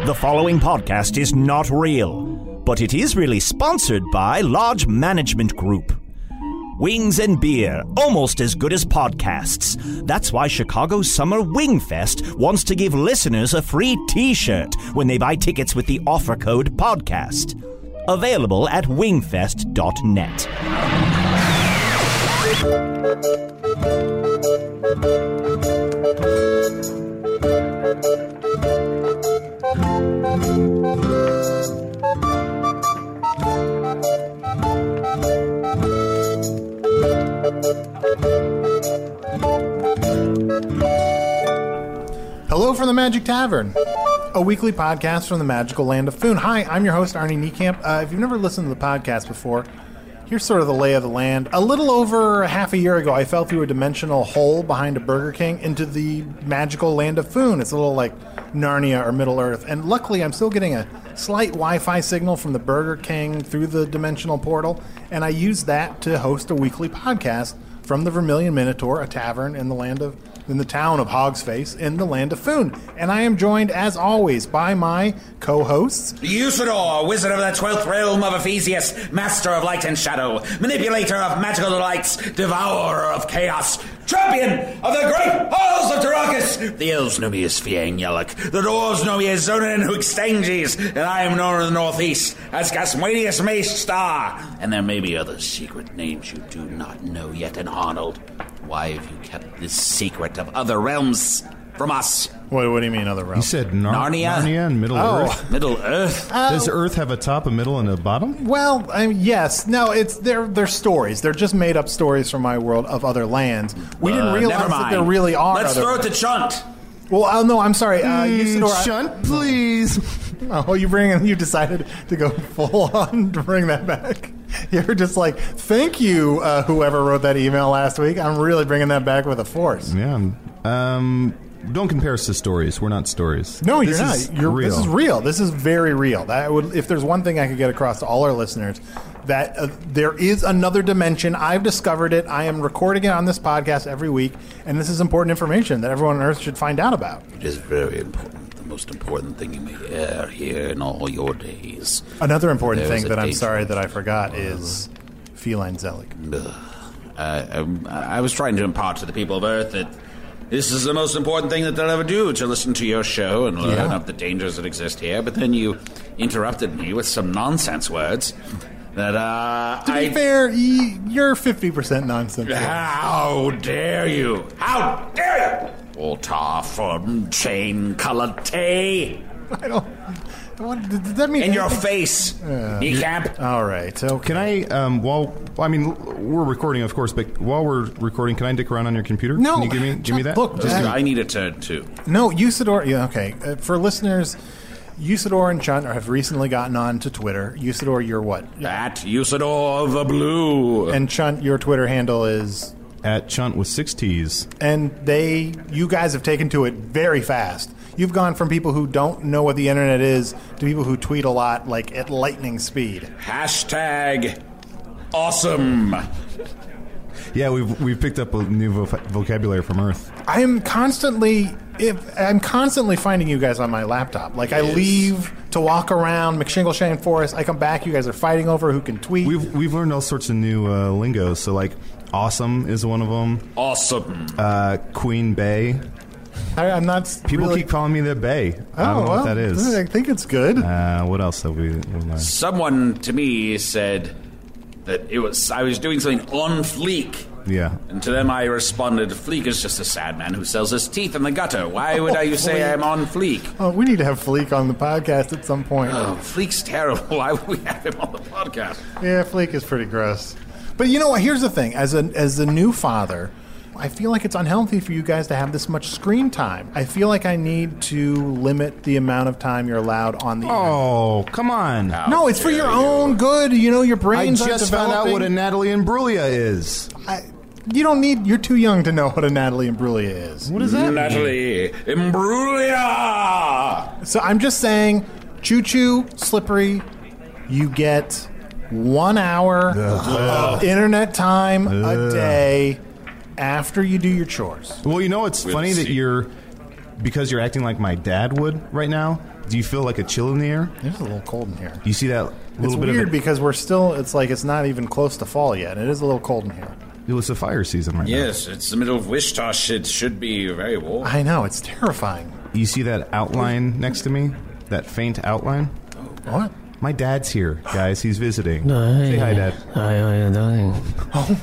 The following podcast is not real, but it is really sponsored by Lodge Management Group. Wings and beer, almost as good as podcasts. That's why Chicago's Summer Wing Fest wants to give listeners a free t-shirt when they buy tickets with the offer code PODCAST. Available at wingfest.net. Hello from the Magic Tavern, a weekly podcast from the magical land of Foon. Hi, I'm your host, Arnie Niekamp. If you've never listened to the podcast before, here's sort of the lay of the land. A little over half a year ago, I fell through a dimensional hole behind a Burger King into the magical land of Foon. It's a little like Narnia or Middle Earth. And luckily, I'm still getting a slight Wi-Fi signal from the Burger King through the dimensional portal. And I use that to host a weekly podcast from the Vermilion Minotaur, a tavern in the town of Hogsface, in the land of Foon. And I am joined, as always, by my co-hosts. Usador, wizard of the 12th realm of Ephesius, master of light and shadow, manipulator of magical delights, devourer of chaos, champion of the great halls of Tarakas. The elves know me as Fiang Yellock, the dwarves know me as Zonin Huxtanges, and I am known in the northeast as Gaswanius Mace Star. And there may be other secret names you do not know yet, and Arnold, why have you kept this secret of other realms from us? What do you mean, other realms? You said Narnia? Narnia and Middle Earth? Middle Earth? Does Earth have a top, a middle, and a bottom? Well, yes. No, they're stories. They're just made up stories from my world of other lands. We didn't realize that there really are Let's other throw it to lands. Chunt. Well, no, I'm sorry. Usador, Shunt, please. Oh, you decided to go full on to bring that back. You're just like, thank you, whoever wrote that email last week. I'm really bringing that back with a force. Yeah. Don't compare us to stories. We're not stories. No, This you're not. is real. This is real. This is very real. If there's one thing I could get across to all our listeners, that there is another dimension. I've discovered it. I am recording it on this podcast every week, and this is important information that everyone on Earth should find out about. It is very important. The most important thing you may ever hear in all your days. Another important There's thing a that I'm danger. sorry that I forgot is Feline Zelig. I was trying to impart to the people of Earth that this is the most important thing that they'll ever do, to listen to your show and learn of the dangers that exist here. But then you interrupted me with some nonsense words that, To be fair, you're 50% nonsense. How dare you? How dare you? Altar from chain-colored tea. I don't... What, does that mean In your anything? face, Niekamp. All right. Okay. Can I, we're recording, of course, but while we're recording, can I dick around on your computer? No. Can you give me that? Look, I need a turn, too. No, Usador... Yeah, okay. For listeners, Usador and Chunt have recently gotten on to Twitter. Usador, you're what? At Usador the Blue. And Chunt, your Twitter handle is... At Chunt with 6 T's. And you guys have taken to it very fast. You've gone from people who don't know what the internet is to people who tweet a lot, like at lightning speed. Hashtag awesome. Yeah, we've picked up a new vocabulary from Earth. I'm constantly finding you guys on my laptop. Like, I leave to walk around McShingleshane Forest. I come back. You guys are fighting over who can tweet. We've learned all sorts of new lingo. So, like, awesome is one of them. Awesome. Queen Bay. I'm not. People really... keep calling me the Bay. I don't know what that is. I think it's good. What else have we learned? Someone to me said that I was doing something on Fleek. Yeah. And to them I responded, Fleek is just a sad man who sells his teeth in the gutter. Why would you say I'm on Fleek? Oh, we need to have Fleek on the podcast at some point. Oh, Fleek's terrible. Why would we have him on the podcast? Yeah, Fleek is pretty gross. But you know what? Here's the thing. As a new father, I feel like it's unhealthy for you guys to have this much screen time. I feel like I need to limit the amount of time you're allowed on the internet. Oh, come on. No, it's for your own good. You know, your I brains aren't just found out developing. what a Natalie Imbruglia is. You don't need... You're too young to know what a Natalie Imbruglia is. What is that? Natalie Imbruglia! So I'm just saying, choo-choo, slippery, you get 1 hour of internet time a day after you do your chores. Well, you know, it's funny that you're because you're acting like my dad would right now, do you feel like a chill in the air? It's a little cold in here. Do you see that little It's bit weird of because we're still, it's like it's not even close to fall yet. It is a little cold in here. it was a fire season right Yes, it's the middle of Wishtosh. It should be very warm. I know, it's terrifying. now? You see that outline next to me? That faint outline? What? My dad's here, guys. He's visiting. Hey. Say hi, Dad. Hi, how you doing? Oh,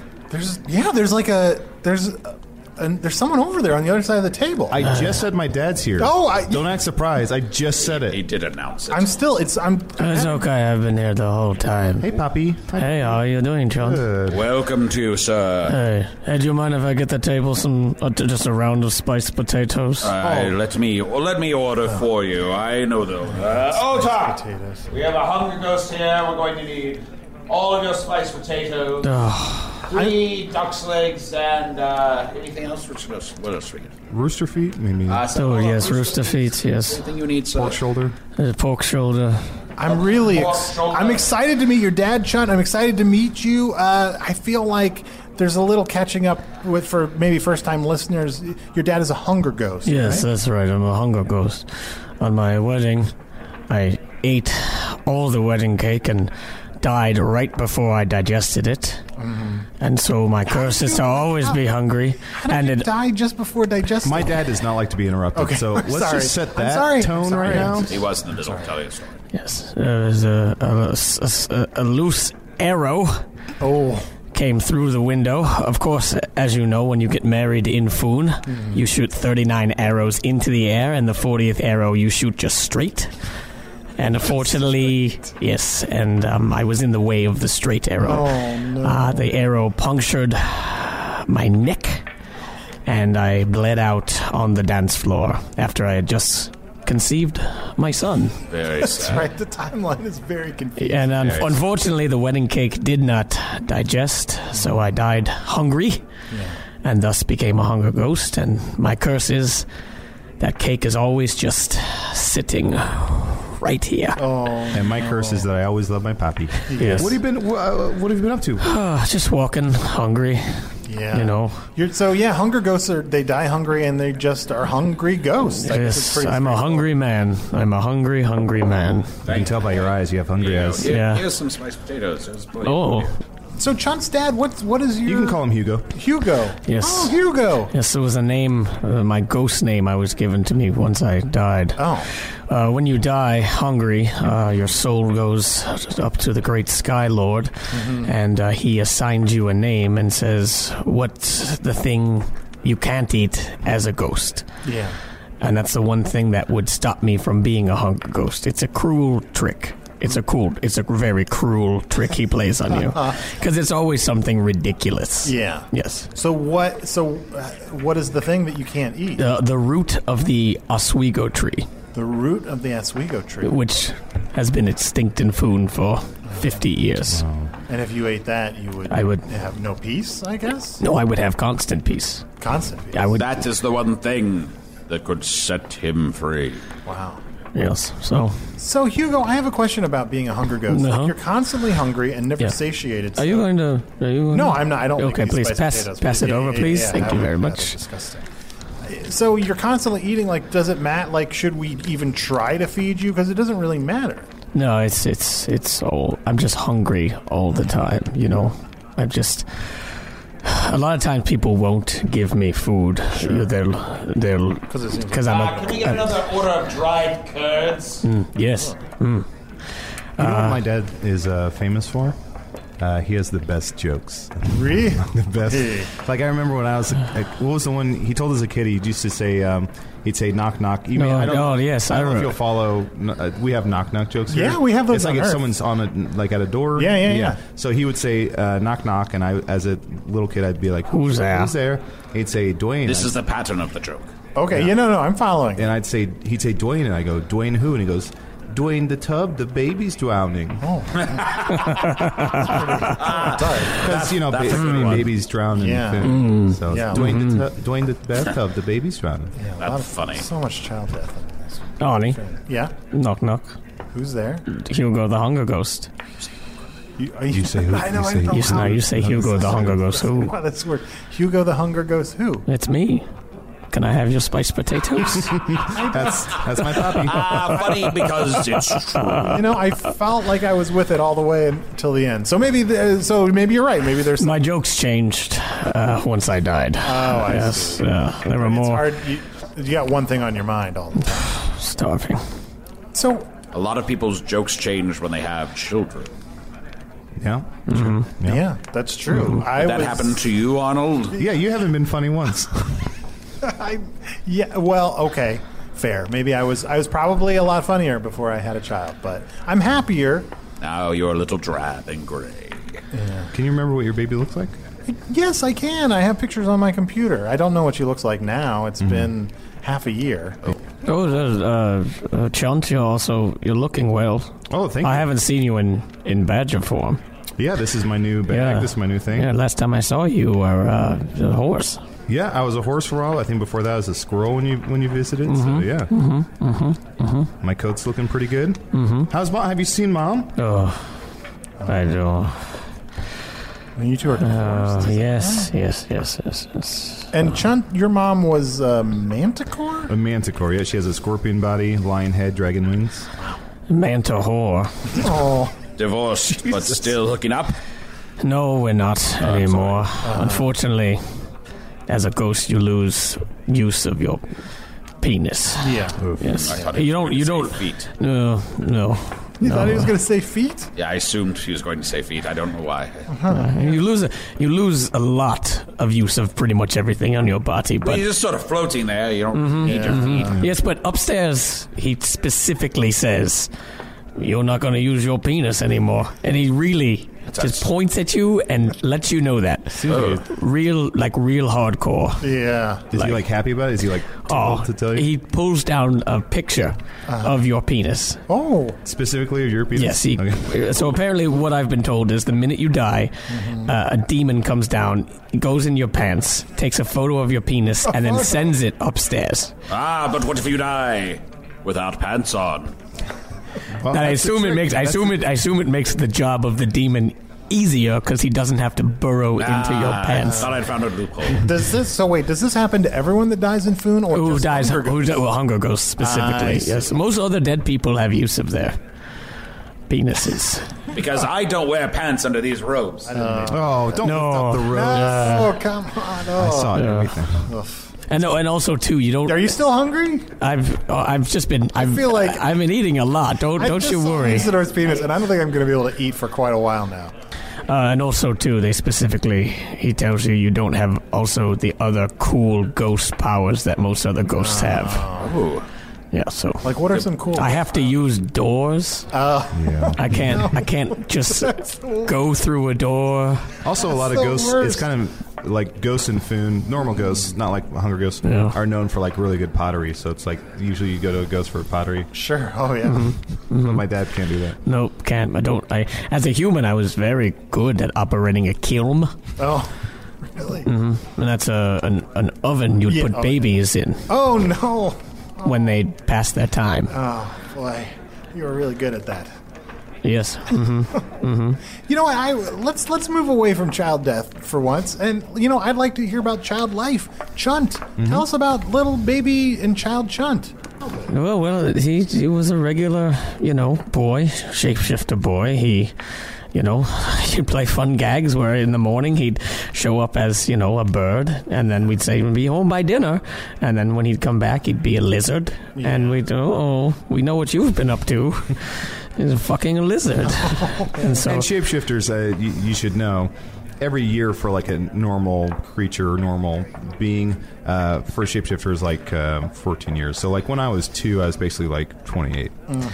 there's someone over there on the other side of the table. I just said my dad's here. Don't act surprised. I just said He it. did announce it. I'm It's okay, I've been here the whole time. Hey, Poppy. Hey, how are you doing, John? Good. Welcome to you, sir. Hey, do you mind if I get the table some, just a round of spiced potatoes? Let me order for you. I know those. Ota! potatoes. We have a Hunger Ghost here. We're going to need all of your spiced potatoes, 3 duck's legs, and anything else? What else we get? Rooster feet? Maybe Yes, rooster feet, yes. Anything you need, sir? pork shoulder? Pork shoulder. I'm really I'm excited to meet your dad, Chunt. I'm excited to meet you. I feel like there's a little catching up with for maybe first-time listeners. Your dad is a hunger ghost. Yes, right? that's right, I'm a hunger ghost. On my wedding, I ate all the wedding cake and died right before I digested it. And so my curse is to always be hungry. And it died just before digesting. My dad does not like to be interrupted, Okay, so I'm let's sorry. just set I'm that sorry. tone I'm sorry. right now. He was in the middle of telling a story. Yes, there was a loose arrow Oh, came through the window. Of course, as you know, when you get married in Foon, you shoot 39 arrows into the air, and the 40th arrow you shoot just straight. And unfortunately, yes, and I was in the way of the straight arrow. Oh, no. The arrow punctured my neck, and I bled out on the dance floor after I had just conceived my son. Very that's sad. right. The timeline is very confusing. And unfortunately, the wedding cake did not digest, so I died hungry, and thus became a hunger ghost. And my curse is that cake is always just sitting right here. And my curse is that I always love my Poppy. Yes. What have you been up to? Just walking, hungry. Yeah. You know. Hunger ghosts they die hungry and they just are hungry ghosts. I guess it's Yes, pretty I'm a straightforward. hungry man. I'm a hungry man. You can tell by your eyes you have hungry eyes. Yeah. Here's some spiced potatoes. Oh, So Chunt's dad, what is your... You can call him Hugo. Hugo. Yes. Oh, Hugo. yes, it was a name, my ghost name I was given to me once I died. Oh. When you die hungry, your soul goes up to the great Sky Lord, and he assigns you a name and says, what's the thing you can't eat as a ghost? Yeah. And that's the one thing that would stop me from being a hunger ghost. It's a cruel trick. It's a very cruel trick he plays on you. Because it's always something ridiculous. Yeah. Yes. So what is the thing that you can't eat? The root of the Oswego tree, The root of the Oswego tree. which has been extinct in Foon for 50 years. And if you ate that, I would- have no peace, I guess? No, I would have constant peace. Constant peace. I would. That is the one thing that could set him free. Wow. Yes. So, Hugo, I have a question about being a hunger ghost. Uh-huh. Like, you're constantly hungry and never Yeah. satiated. Are you going to? No, I'm not. I don't. Okay, like these please spiced potatoes. pass it over, please. Yeah, Thank you very that much. is disgusting. So you're constantly eating. Like, does it matter? Like, should we even try to feed you? Because it doesn't really matter. No, it's all. I'm just hungry all the time. You know, I'm just. A lot of times people won't give me food. Sure. They'll because I'm a. Can we get another order of dried curds? Yes. You know what my dad is famous for? He has the best jokes. Really? The best. Like, I remember when I was, what was the one he told as a kid? He used to say, he'd say, knock, knock. You No, I don't, oh, yes, I don't I know if remember. you'll follow, we have knock, knock jokes here. Yeah, we have those It's like on if Earth. someone's on a, like at a door. Yeah. So he would say, knock, knock, and I, as a little kid, I'd be like, Who's there? Who's there? He'd say, Dwayne. This is the pattern of the joke. Okay. Yeah. No. I'm following. And he'd say, Dwayne, and I go, Dwayne who? And he goes, Dwayne the tub, the baby's drowning. Oh. Because, you know, that's a good one. babies drown in Yeah. food. So Yeah. Dwayne the bathtub, the baby's drowning. Yeah, a That's lot of- funny. So much child death in this. Arnie, Yeah. knock knock. Who's there? Hugo the Hunger Ghost. You say who? I know. You I say know. who? You say Hugo the Hunger Ghost. Who? Wow, that's weird. Hugo the Hunger Ghost. Who? It's me. Can I have your spiced potatoes? That's my puppy. Funny because it's true. I felt like I was with it all the way until the end. So maybe you're right. Maybe there's My jokes changed once I died. Oh, I see. There were It's more. hard. You got one thing on your mind all the time. Starving. So A lot of people's jokes change when they have children. Yeah. yeah, that's true. That happened to you, Arnold? Yeah, you haven't been funny once. Well, okay, fair. Maybe I was probably a lot funnier before I had a child, but I'm happier. Now you're a little drab and gray. Can you remember what your baby looks like? Yes, I can. I have pictures on my computer. I don't know what she looks like now. It's been half a year. Chunt, you're looking well. Oh, thank you. I haven't seen you in badger form. Yeah, this is my new bag. Yeah. This is my new thing. Yeah, last time I saw you were a horse. Yeah, I was a horse for a while. I think before that I was a squirrel when you visited. So yeah. My coat's looking pretty good. How's Mom? Have you seen Mom? Oh, I do. You two are divorced. Yes. And Chunt, your mom was a manticore? A manticore. Yeah, she has a scorpion body, lion head, dragon wings. Manta whore. Oh, Divorced, but still hooking up? No, we're not anymore. Unfortunately, as a ghost, you lose use of your penis. yeah. Yes. I thought he was You going don't. to say feet. No. You thought he was going to say feet? Yeah, I assumed he was going to say feet. I don't know why. You lose a lot of use of pretty much everything on your body, But but you're just sort of floating there. You don't need your feet. yes, but upstairs he specifically says you're not going to use your penis anymore, and he really just points at you and lets you know that. Real hardcore. Yeah. Is he happy about it? Is he told to tell you? He pulls down a picture of your penis. Oh. Specifically of your penis? Yes, Okay. so apparently what I've been told is the minute you die, a demon comes down, goes in your pants, takes a photo of your penis, and then sends it upstairs. But what if you die without pants on? Well, And I that's the assume trick. I assume it makes the job of the demon easier because he doesn't have to burrow into your I pants. thought I'd found a loophole. Does this happen to everyone that dies in Foon? Or Who just dies? Hunger Games? Hunger Ghosts specifically. I see. Yes, most other dead people have use of their penises. Because I don't wear pants under these robes. Oh, don't No. lift up the road. Oh, come on. I Oh. saw everything. And also too, you don't. Are you still hungry? I've just been. feel like- I've been eating a lot. Don't you worry. Isidor's penis, and I don't think I'm going to be able to eat for quite a while now. And also too, he tells you don't have also the other cool ghost powers that most other ghosts have. Ooh. Yeah, so Like, what are some cool? I have to use doors. Yeah. I can't just go through a door. Also, a lot of the ghosts. worst. It's kind of like ghosts in Foon. Normal ghosts, not like Hunger Ghosts, Yeah. are known for really good pottery. So it's usually you go to a ghost for pottery. Sure. Oh, yeah. Mm-hmm. But my dad can't do that. Nope, can't. As a human, I was very good at operating a kiln, Oh, really? and that's an oven you'd Yeah, put okay. babies in Oh, no. when they pass their time. Oh, boy. You were really good at that. Yes. You know what? Let's move away from child death for once, and I'd like to hear about child life. Chunt, tell us about little baby and child Chunt. Well, he was a regular, boy, shapeshifter boy. He'd play fun gags where in the morning he'd show up as, a bird, and then we'd say, be home by dinner. And then when he'd come back, he'd be a lizard. And we'd, we know what you've been up to. He's fucking a lizard. And so, And shapeshifters, you should know, every year for a normal creature, normal being, for a shapeshifter is 14 years. So when I was 2, I was basically 28.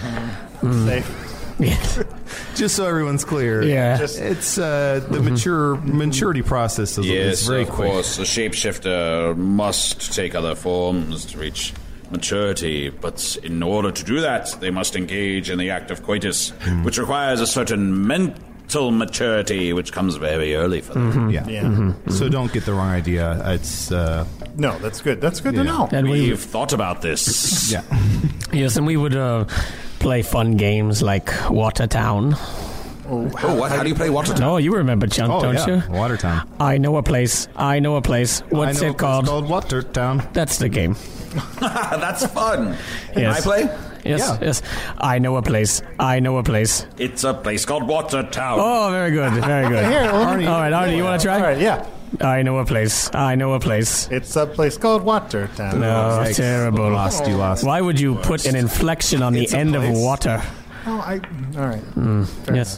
Safe. yeah. Just so everyone's clear. Yeah. It's the maturity process is Yes, very of quick. course. A shapeshifter must take other forms to reach maturity, but in order to do that, they must engage in the act of coitus, which requires a certain mental maturity, which comes very early for them. Yeah. Yeah. So don't get the wrong idea. It's No, that's good. That's good to know. And We've thought about this. yeah. yes, and we would play fun games like Watertown. Oh, what? How do you play Watertown? No, you remember Chunk, Oh, don't yeah. you? Watertown. I know a place. What's it called? It's called Watertown. That's the game. That's fun. Can Yes. I play? Yes, Yeah. yes. I know a place. It's a place called Watertown. Oh, very good, very good. Here, let me- All right, Arnie, you want to try? All right, yeah. I know a place. It's a place called Watertown. No, Yikes. terrible. You lost. Why would you put an inflection on the It's a end of place. water? Oh, all right. Fair Yes.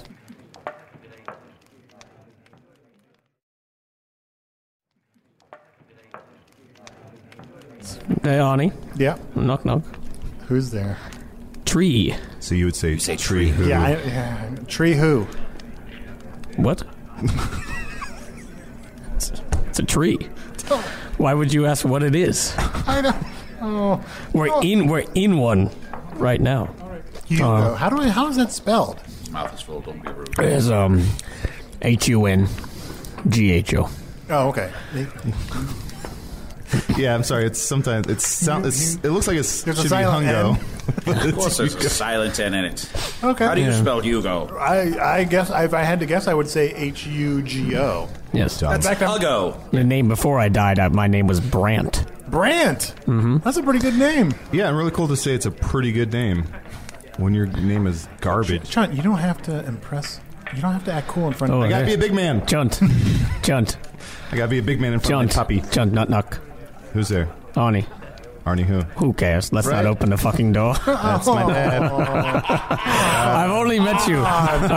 Hey, Arnie. enough. Yeah. Knock, knock. Who's there? Tree. So you would say, tree. Who? Yeah, Tree who? What? It's a tree. Why would you ask what it is? I don't. Oh, We're in one right now. Hugo. How is that spelled? Mouth is full, don't be rude. It's HUNGHO. Oh, okay. Yeah, I'm sorry. It looks like it There's a should be silent Hungo. Of course there's a silent N in it. Okay. How do you Yeah. spell Hugo? I guess if I had to guess, I would say HUGO. Yes. That's back on- Huggo. The name before I died, my name was Brant. Brant. Mm-hmm. That's a pretty good name. Yeah, and really cool to say it's a pretty good name when your name is garbage. John, you don't have to impress. You don't have to act cool in front Oh, of I me. gotta be a big man. Junt. I gotta be a big man in front of my puppy. Junt, knock, knock. Who's there? Arnie. Arnie who? Who cares? Let's Right. not open the fucking door. That's my dad. I've only met you.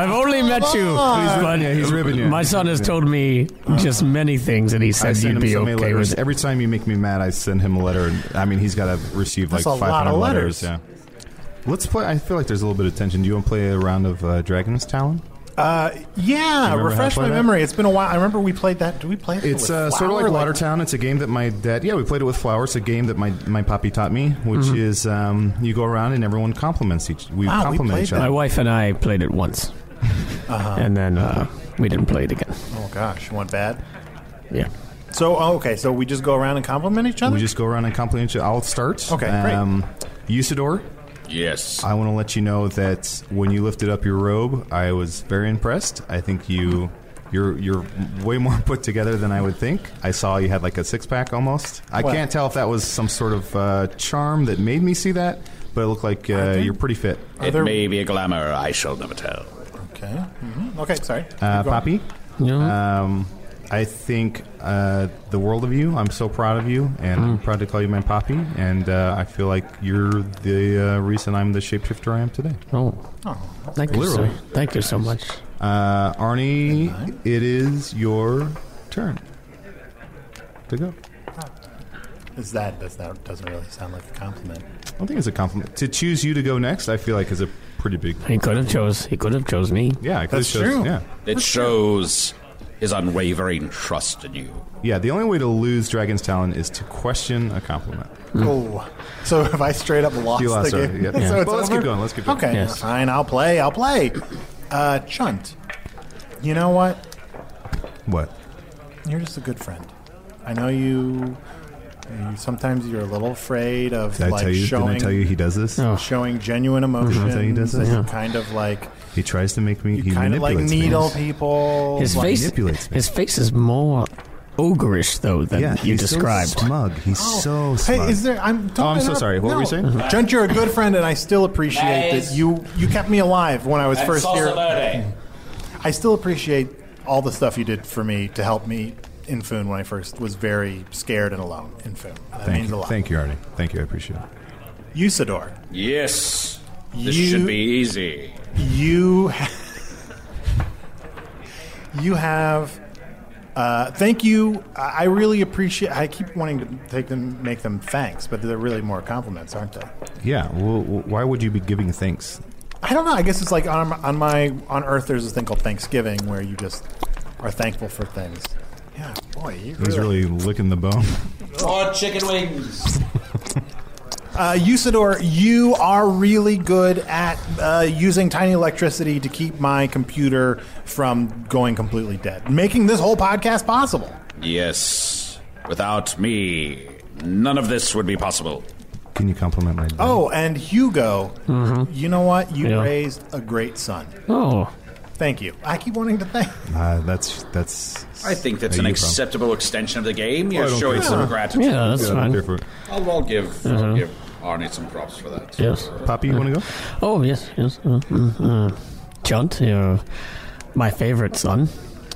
But he's ribbing you. my son has told me just many things, and he I said send you'd him be so many okay letters. with it. Every time you make me mad, I send him a letter. I mean, he's got to receive like That's a lot 500 of letters. letters. Yeah. Let's play. I feel like there's a little bit of tension. Do you want to play a round of Dragon's Talon? Yeah, remember refresh how to my play that? memory. It's been a while. I remember we played that. Did we play it? It's with sort of like Flower? Watertown. It's a game that my dad. Yeah, we played it with Flower. It's a game that my poppy taught me, which is you go around and everyone compliments each. We Wow, we compliment played each that. My other. wife and I played it once, and then we didn't play it again. Oh gosh, went bad. Yeah. So okay, so we just go around and compliment each other. We just go around and compliment each other. I'll start. Okay, great. Usador, Yes. I want to let you know that when you lifted up your robe, I was very impressed. I think you're way more put together than I would think. I saw you had like a six-pack almost. I Well- can't tell if that was some sort of charm that made me see that, but it looked like you're pretty fit. It there- may be a glamour I shall never tell. Okay. Okay. Sorry. Keep going. Poppy, Yeah. I think the world of you. I'm so proud of you, and I'm proud to call you my Poppy. And I feel like you're the reason I'm the shapeshifter I am today. Oh. Thank you, Literally. sir. Thank you so much. Arnie, it is your turn to go. That doesn't really sound like a compliment. I don't think it's a compliment. To choose you to go next, I feel like is a pretty big. He could have chose me. Yeah, I could That's have chosen- true. Yeah, It shows his unwavering trust in you. yeah. The only way to lose Dragon's Talon is to question a compliment. Oh, so if I straight up lost You lost, the game, sorry. Yeah. so Yeah. it's Well, let's over? keep going, let's keep going. Okay, Yes. fine. I'll play. Chunt, you know what? What? You're just a good friend. I know you. Sometimes you're a little afraid of Did I like tell you? showing Didn't I tell you he does this? Oh. showing genuine emotions. tell you he does this? and you kind of like He tries to make me. you He kind of like manipulates me. needle people. His like, face, manipulates me. his face is more ogreish though than Yeah, you he's described. So smug. He's so smug. Hey, is there? I'm so sorry. What were you saying? Chunt, you're a good friend, and I still appreciate Guys. that you kept me alive when I was first here. I still appreciate all the stuff you did for me to help me in Foon when I first was very scared and alone in Foon. That Thank means you. a lot. Thank you, Arnie. Thank you. I appreciate it. Yes. Usador, This You- should be easy. you have. Thank you. I really appreciate. I keep wanting to make them thanks, but they're really more compliments, aren't they? Yeah. Well, why would you be giving thanks? I don't know. I guess it's like on Earth. There's this thing called Thanksgiving where you just are thankful for things. Yeah, boy, He's really licking the bone. Or chicken wings. Usador, you are really good at using tiny electricity to keep my computer from going completely dead, making this whole podcast possible. Yes. Without me, none of this would be possible. Can you compliment my dad? Oh, and Hugo, you know what? You Yeah. raised a great son. Oh, Thank you. I keep wanting to thank. That's. I think that's Where an are you from? acceptable extension of the game. I You're don't showing think some so. gratitude. Yeah, that's fine. Different. I'll give Arnie some props for that. Yes. Poppy, you want to go? Oh, yes. Chunt, you're my favorite son.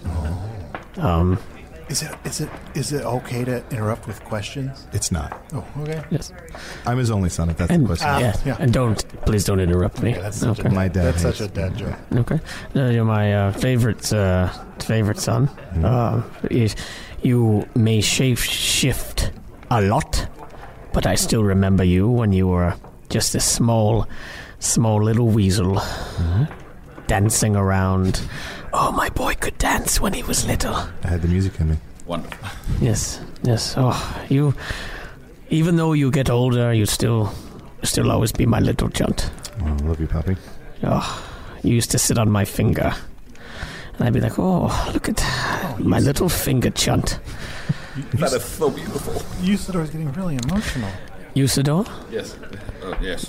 Is it okay to interrupt with questions? It's not. Oh, okay. Yes. I'm his only son, if that's the question. Yes. yeah. And please don't interrupt me. Okay, that's such Okay. My dad That's hates such a dad joke. Okay. You're my favorite son. You may shift a lot, but I still remember you when you were just a small little weasel dancing around. Oh, my boy could dance when he was little. I had the music in me. Wonderful. Yes. Oh, you. Even though you get older, you still always be my little Chunt. Oh, I love you, Poppy. Oh, you used to sit on my finger. And I'd be like, oh, look at my little finger, Chunt. That is so beautiful. Usador's getting really emotional. Usador, Yes. Yes.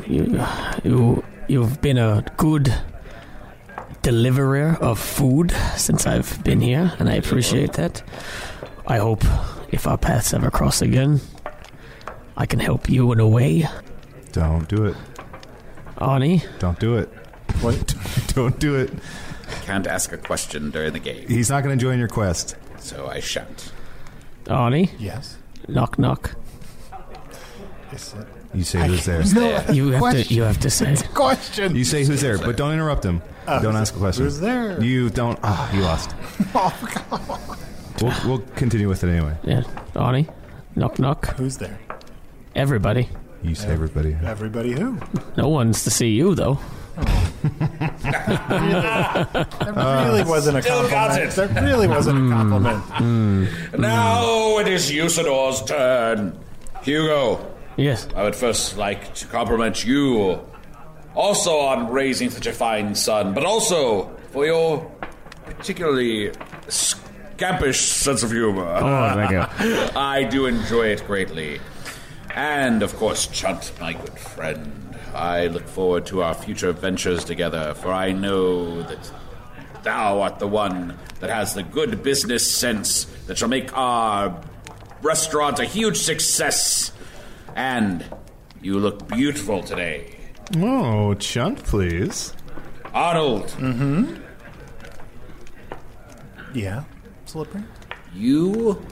you've been a good deliverer of food since I've been here, and I appreciate that. I hope if our paths ever cross again, I can help you in a way. Don't do it. Arnie? Don't do it. What? Don't do it. Can't ask a question during the game, He's not going to join your quest. so I shan't. Arnie? Yes. Knock, knock. Is it? You say who's there. No, You have to say. question. You say who's there, but don't interrupt him. Don't ask a question. Who's there? You don't. You lost. We'll continue with it anyway. Yeah. Arnie? Knock, knock. Who's there? Everybody. You say everybody. Everybody who? No one's to see you, though. That really wasn't a Still got compliment. it. That really wasn't a compliment. Now it is Usador's turn. Hugo, Yes. I would first like to compliment you also on raising such a fine son, but also for your particularly scampish sense of humor. Oh, thank you. I do enjoy it greatly. And, of course, Chunt, my good friend, I look forward to our future ventures together, for I know that thou art the one that has the good business sense that shall make our restaurant a huge success. And you look beautiful today. Oh, Chunt, please. Arnold, Yeah. Slippery? you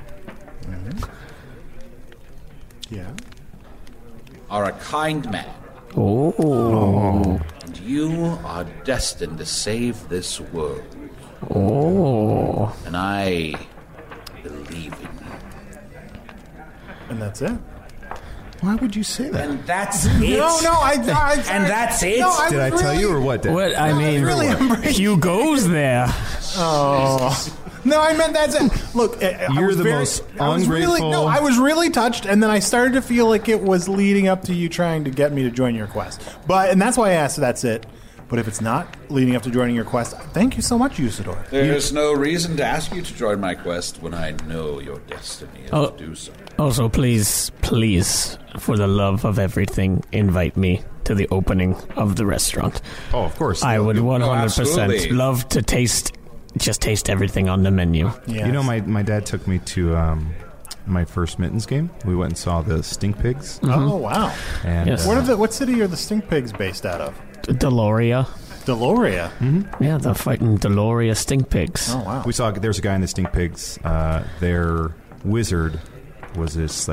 Yeah. are a kind man. Oh. And you are destined to save this world. Oh. And I believe in you. And that's it? Why would you say that? And that's it. And that's it. No, Did I tell you or what? Dad? What? I mean, really Hugo's there. Oh. No, I meant that's it. Look, You're the most ungrateful- I was really touched, and then I started to feel like it was leading up to you trying to get me to join your quest. And that's why I asked if that's it. But if it's not leading up to joining your quest, thank you so much, Usador. There's no reason to ask you to join my quest when I know your destiny is to do so. Also, please, for the love of everything, invite me to the opening of the restaurant. Oh, of course. I would 100% absolutely. love to taste everything on the menu. Yes. You know, my dad took me to my first Mittens game. We went and saw the Stink Pigs. Oh, wow. And, Yes. What city are the Stink Pigs based out of? Deloria. Deloria. Yeah, they're fighting Deloria stink pigs. Oh, wow. we saw there's a guy in the Stink Pigs. Their wizard was just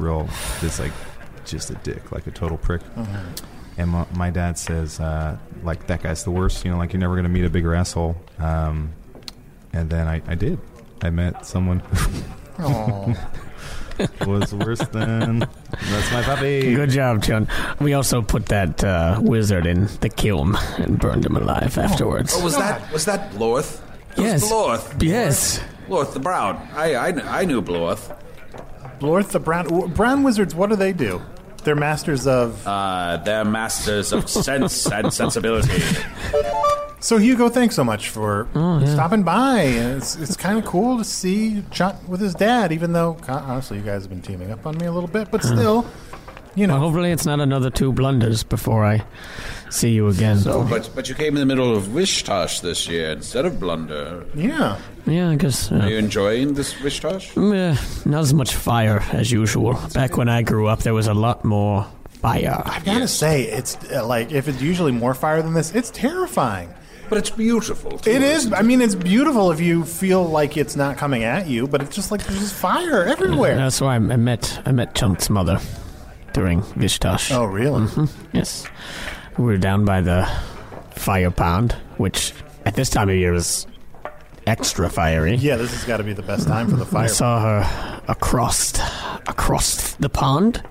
a dick, like a total prick. And my dad says, like, that guy's the worst. You know, like, you're never going to meet a bigger asshole. And then I did. I met someone Oh. who was worse than... That's my puppy. Good job, John. We also put that wizard in the kiln and burned him alive afterwards. Oh, was that Blorth? It Yes. was Blorth. Yes. Blorth the Brown. I knew Blorth. Blorth the Brown Wizards, what do they do? They're masters of... They're masters of sense and sensibility. So, Hugo, thanks so much for stopping by. And it's kind of cool to see Chunt with his dad, even though, honestly, you guys have been teaming up on me a little bit. But still, you know. Well, hopefully it's not another 2 blunders before I see you again. Oh, but you came in the middle of Wishtosh this year instead of Blunder. Yeah. Yeah, I guess. Are you enjoying this Wishtosh? Not as much fire as usual. Back when I grew up, there was a lot more fire. I've got to say, it's like, if it's usually more fire than this, it's terrifying. But it's beautiful, too. It is. I mean, it's beautiful if you feel like it's not coming at you, but it's just like there's just fire everywhere. That's why I met Chunt's mother during Vishtosh. Oh, really? Mm-hmm. Yes. We were down by the fire pond, which at this time of year is extra fiery. Yeah, this has got to be the best time for the fire. I saw her across the pond,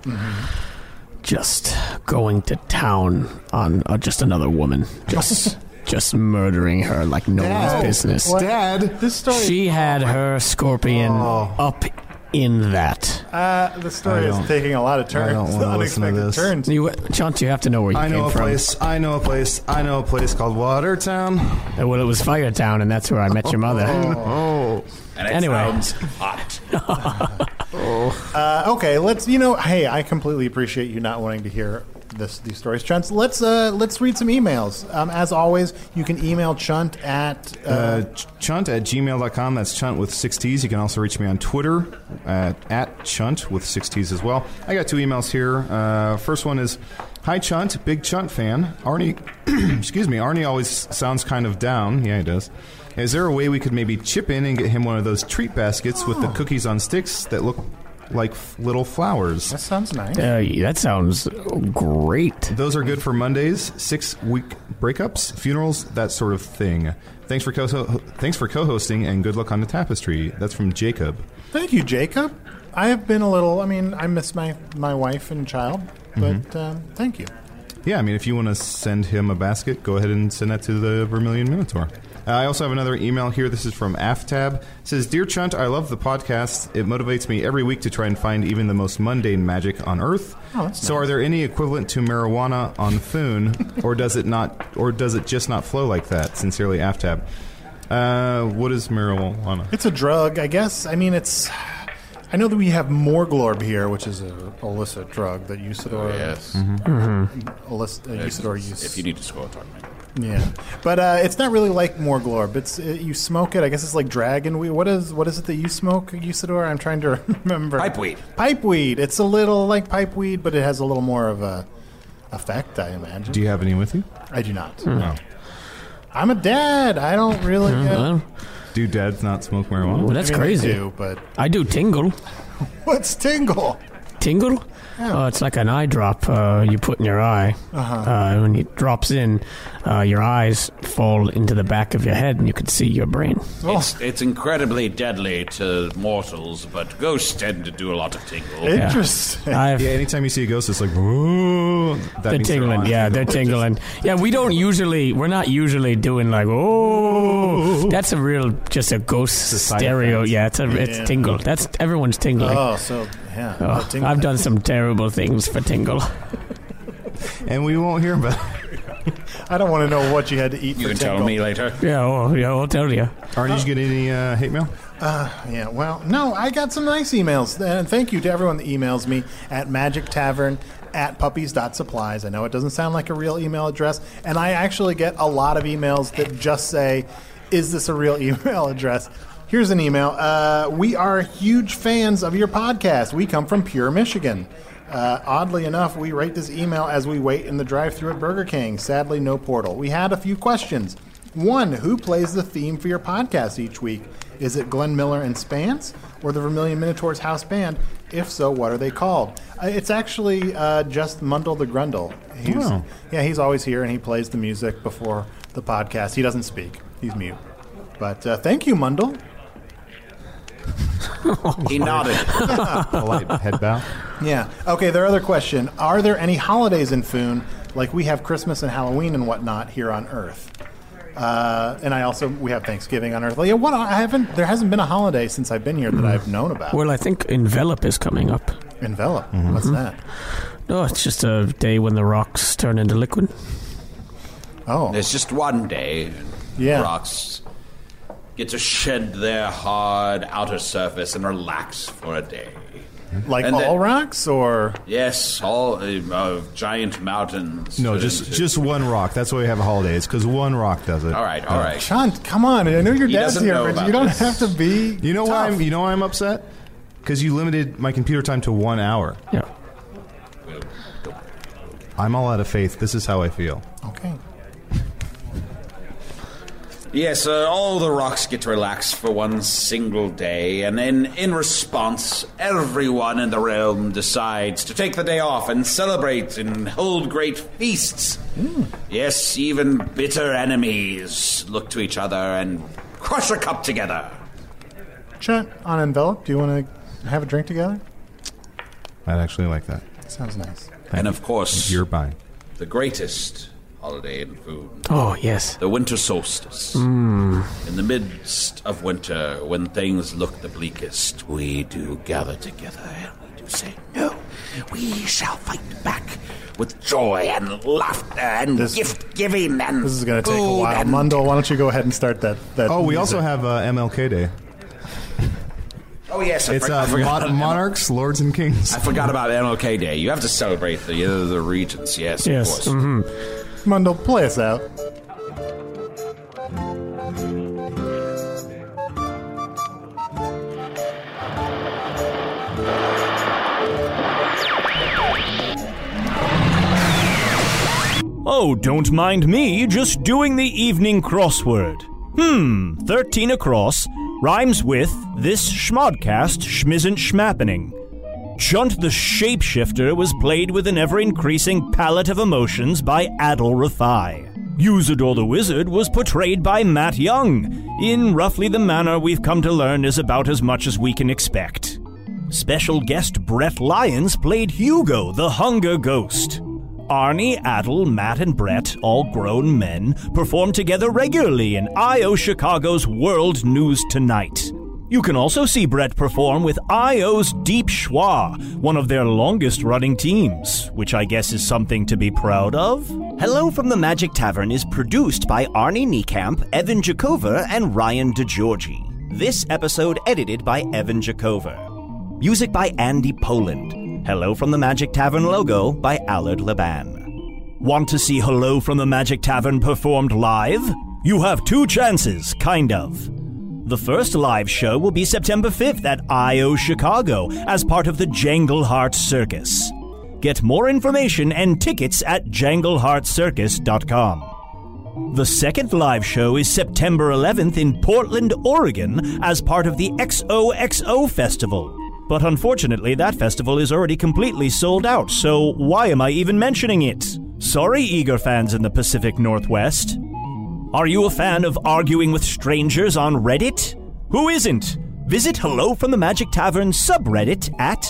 just going to town on just another woman. Just murdering her like no one's business. What? Dad, This story. She had her scorpion up in that. The story is taking a lot of turns. I don't wanna listen to Unexpected this. turns. Chunt, you have to know where you I came know a from. place. I know a place called Watertown. Well, it was Firetown, and that's where I met your mother. And it Anyway. sounds hot. Okay, let's. Hey, I completely appreciate you not wanting to hear these stories, Chunt. Let's read some emails. As always, you can email Chunt at Chunt at gmail.com. That's Chunt with 6 T's. You can also reach me on Twitter at Chunt with 6 T's as well. I got 2 emails here. First one is, hi Chunt, big Chunt fan. Arnie, excuse me, Arnie always sounds kind of down. Yeah, he does. Is there a way we could maybe chip in and get him one of those treat baskets with the cookies on sticks that look like little flowers? That sounds nice. That sounds great. Those are good for Mondays, 6-week breakups, funerals, that sort of thing. Thanks for co-hosting, and good luck on the tapestry. That's from Jacob. Thank you, Jacob. I have been a little. I mean, I miss my wife and child, but thank you. Yeah, I mean, if you want to send him a basket, go ahead and send that to the Vermilion Minotaur. I also have another email here. This is from Aftab. It says, Dear Chunt, I love the podcast. It motivates me every week to try and find even the most mundane magic on Earth. Oh, that's so nice. are there any equivalent to marijuana on Foon, or does it just not flow like that? Sincerely, Aftab. What is marijuana? It's a drug, I guess. I mean, it's. I know that we have Morglorb here, which is an illicit drug that Usador. Yes. Usador uses. If you need to score, talk to me. Yeah, but it's not really like Morglorb. It's you smoke it. I guess it's like dragon weed. What is it that you smoke, Usador? I'm trying to remember. Pipeweed. Pipeweed. It's a little like pipeweed, but it has a little more of a effect, I imagine. Do you have any with you? I do not. No. I'm a dad. I don't really. Well, Do dads not smoke marijuana? well, that's I mean, crazy. I do, but I do tingle. what's tingle? Tingle? Oh, it's like an eye drop you put in your eye. When it drops in, your eyes fall into the back of your head, and you can see your brain. It's incredibly deadly to mortals, but ghosts tend to do a lot of tingle. Interesting. Yeah, anytime you see a ghost, it's like, whoa. They're tingling. Yeah, they're tingling. Yeah, we're not usually doing like, oh. That's just a ghost a side stereo. effect. Yeah, it's tingle. That's everyone's tingling. Oh, so yeah. Oh, tingle. I've done some terrible things for tingle. And we won't hear about it. I don't want to know what you had to eat You for can tingle. tell me later. Yeah, I'll tell you. Arnie, did you get any hate mail? Yeah, well, no, I got some nice emails. And thank you to everyone that emails me at magictavern@puppies.supplies. I know it doesn't sound like a real email address, and I actually get a lot of emails that just say, is this a real email address? Here's an email. We are huge fans of your podcast. We come from Pure, Michigan. Oddly enough, we write this email as we wait in the drive-thru at Burger King. Sadly, no portal. We had a few questions. One, who plays the theme for your podcast each week? Is it Glenn Miller and Spance or the Vermilion Minotaurs House Band? If so, what are they called? It's actually just Mundle the Grundle. He's always here, and he plays the music before the podcast. He doesn't speak. He's mute. But thank you, Mundle. He nodded. Polite head bow. Yeah. Okay, their other question. Are there any holidays in Foon, like we have Christmas and Halloween and whatnot here on Earth? And we have Thanksgiving on Earth. Well, yeah, there hasn't been a holiday since I've been here that I've known about. Well, I think Envelop is coming up. Envelop. What's that? No, it's just a day when the rocks turn into liquid. Oh, There's just one day. Yeah. Rocks get to shed their hard outer surface and relax for a day. Like And all then- rocks, or Yes, all giant mountains. No, fit just into- one rock. That's why we have holidays, because one rock does it. All right, all right. Sean? Come on, I know your He dad's doesn't here, know but about you don't this. have to be. You know why? tough. You know why I'm upset? Because you limited my computer time to 1 hour. Yeah. I'm all out of faith. This is how I feel. Okay. Yes, all the rocks get to relax for one single day, and in response, everyone in the realm decides to take the day off and celebrate and hold great feasts. Yes, even bitter enemies look to each other and crush a cup together. Chet, on Envelop, do you want to have a drink together? I'd actually like that. Sounds nice. And of course, You're buying. the greatest holiday in food. Oh, yes. The winter solstice. In the midst of winter, when things look the bleakest, we do gather together and we do say, no, we shall fight back with joy and laughter and gift-giving and This is going to take a food while. and- Mundo, why don't you go ahead and start that Oh, we music. also have MLK Day. Oh, yes, I It's forgot about monarchs, lords, and kings. I forgot about MLK Day. You have to celebrate the regents, yes, Yes. of course. Mundo, play us out. Oh, don't mind me, just doing the evening crossword. 13 across rhymes with this schmodcast schmisn't schmappening. Chunt the Shapeshifter was played with an ever-increasing palette of emotions by Adol Rafai. Usador the Wizard was portrayed by Matt Young, in roughly the manner we've come to learn is about as much as we can expect. Special guest Brett Lyons played Hugo the Hunger Ghost. Arnie, Adel, Matt, and Brett, all grown men, perform together regularly in I.O. Chicago's World News Tonight. You can also see Brett perform with I.O.'s Deep Schwa, one of their longest-running teams, which I guess is something to be proud of. Hello from the Magic Tavern is produced by Arnie Niekamp, Evan Jakova, and Ryan DeGiorgi. This episode edited by Evan Jakova. Music by Andy Poland. Hello from the Magic Tavern logo by Allard Laban. Want to see Hello from the Magic Tavern performed live? You have two chances, kind of. The first live show will be September 5th at I.O. Chicago as part of the Jangle Heart Circus. Get more information and tickets at jangleheartcircus.com. The second live show is September 11th in Portland, Oregon as part of the XOXO Festival. But unfortunately, that festival is already completely sold out, so why am I even mentioning it? Sorry, eager fans in the Pacific Northwest. Are you a fan of arguing with strangers on Reddit? Who isn't? Visit Hello from the Magic Tavern subreddit at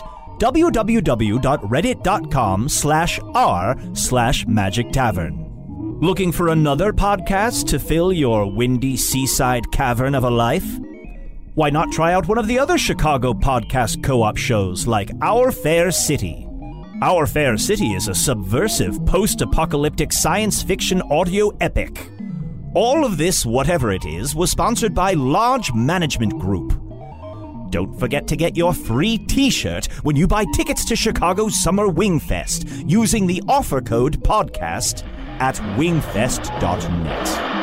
www.reddit.com/r/Magic Tavern. Looking for another podcast to fill your windy seaside cavern of a life? Why not try out one of the other Chicago podcast co-op shows like Our Fair City? Our Fair City is a subversive, post-apocalyptic science fiction audio epic. All of this, whatever it is, was sponsored by Lodge Management Group. Don't forget to get your free t-shirt when you buy tickets to Chicago's Summer Wingfest using the offer code PODCAST at wingfest.net.